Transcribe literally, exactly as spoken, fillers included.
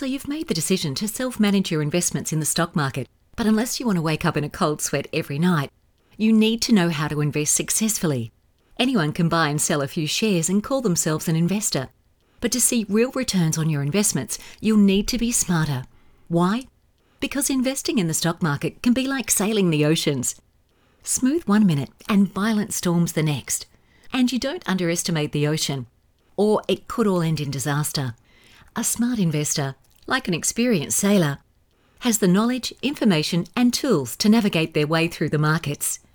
So you've made the decision to self-manage your investments in the stock market. But unless you want to wake up in a cold sweat every night, you need to know how to invest successfully. Anyone can buy and sell a few shares and call themselves an investor. But to see real returns on your investments, you'll need to be smarter. Why? Because investing in the stock market can be like sailing the oceans. Smooth one minute and violent storms the next. And you don't underestimate the ocean, or it could all end in disaster. A smart investor, like an experienced sailor, has the knowledge, information and tools to navigate their way through the markets.